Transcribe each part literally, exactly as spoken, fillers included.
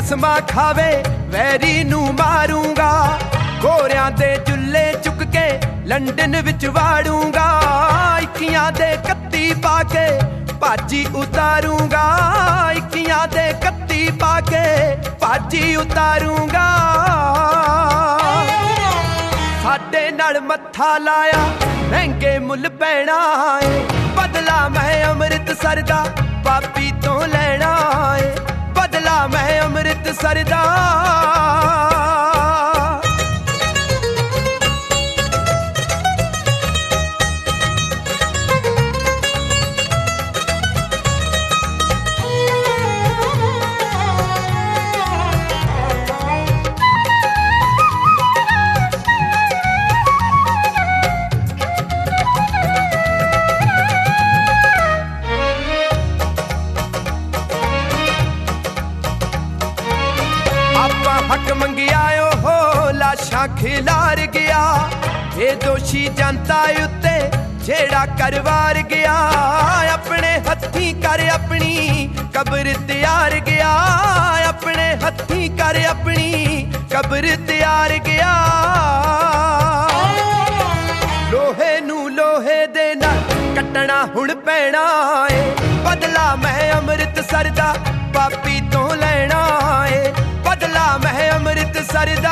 ਕਸਮਾਂ ਖਾਵੇ ਵੈਰੀ ਨੂੰ ਮਾਰੂੰਗਾ, ਗੋਰਿਆਂ ਦੇ ਜੁੱਲੇ ਚੁੱਕ ਕੇ ਲੰਡਨ ਵਿੱਚ ਵਾੜੂੰਗਾ, ਇੱਕੀਆਂ ਦੇ ਕੱਤੀ ਪਾ ਕੇ ਭਾਜੀ ਉਤਾਰੂੰਗਾ, ਇੱਕੀਆਂ ਦੇ ਕੱਤੀ ਪਾ ਕੇ ਭਾਜੀ ਉਤਾਰੂੰਗਾ। ਸਾਡੇ ਨਾਲ ਮੱਥਾ ਲਾਇਆ ਮਹਿੰਗੇ ਮੁੱਲ ਪੈਣਾ ਏ, ਬਦਲਾ ਮੈਂ ਅੰਮ੍ਰਿਤਸਰ ਦਾ ਪਾਪੀ ਤੋਂ ਲੈਣਾ ਏ, ਬਦਲਾ ਮੈਂ ਅੰਮ੍ਰਿਤਸਰ ਦਾ। हक मंगिया हो लाशा खिलार गया, ये दोषी जनता उत्ते जेड़ा करवार गया, अपने हथी कर अपनी कब्र तैयार गया, अपने हथी कर अपनी कब्र तैयार गया। लोहे नू लोहे दे नाल कट्टना हुण पैना है, बदला मैं अंमृतसर दा पापी तो लेना है, बदला मैं अंमृतसर दा।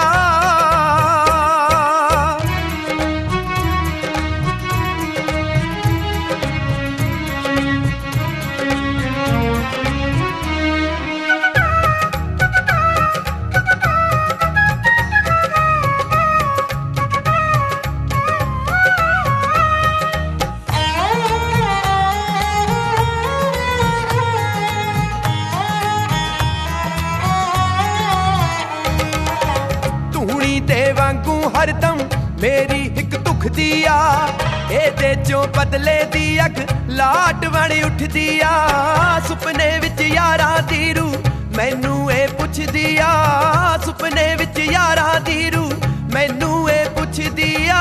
वांगू हरदम मेरी हिक दुखदी आ, एदे चों बदले दी अग लाट बण उठदी आ, सुपने विच यारां दी रू मैनू ए पुछदी आ, सुपने विच यारां दी रू मैनू ए पुछदी आ।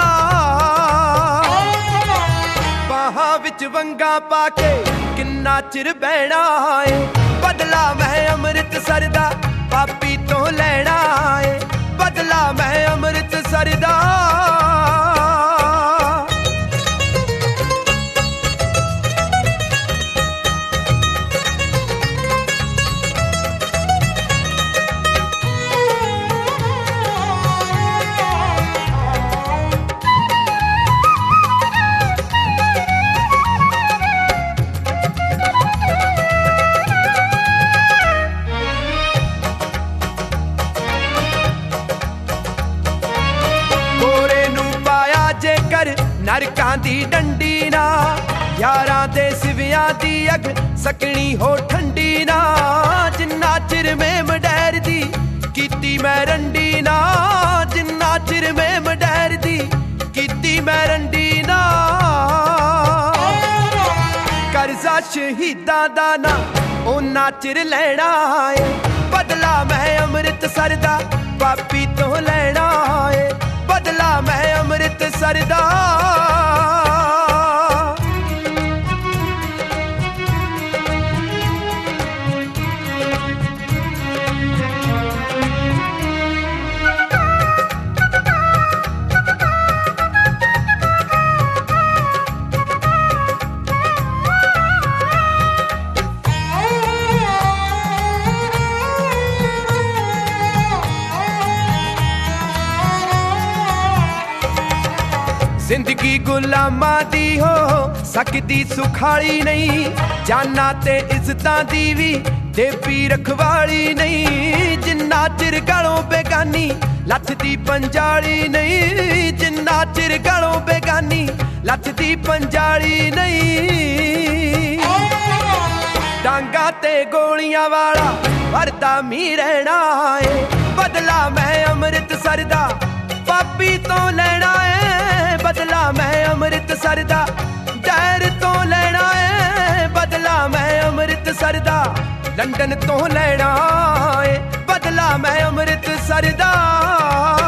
बाहां विच वंगा पाके किन्ना चिर बहना है, बदला मैं अंमृतसर दा पापी तो लेना है, बदला मैं अंमृतसर दा। नरकां दी डंडी ना, यारां दे सिवियां दी अग सकनी हो ठंडी ना, जिन्ना चिर में मडैर दी कीती मैं रंडी ना, जिन्ना चिर में मडैर दी कीती मैं रंडी ना। करजा शहीदां दा ना ओना चिर लेना है, बदला मैं अंमृतसर दा पापी तो लेना है, बदला मैं अंमृतसर दा। जिंदगी गुलामा दी हो सकदी सुखाली नहीं, जाना ते इज्जतां दी भी देवी रखवाली नहीं, जिन्ना चिर गलों बेगानी लथदी पंजाली नहीं, जिन्ना चिर गलों बेगानी लथदी पंजाली नहीं। डांगा ते गोलियां वाला वरदा मी रहना है, बदला मैं अंमृतसर दा पापी तो लेना है, बदला मैं अंमृतसर दा डैर तो लेना है, बदला मैं अंमृतसर दा लंदन तो लेना है, बदला मैं अंमृतसर दा।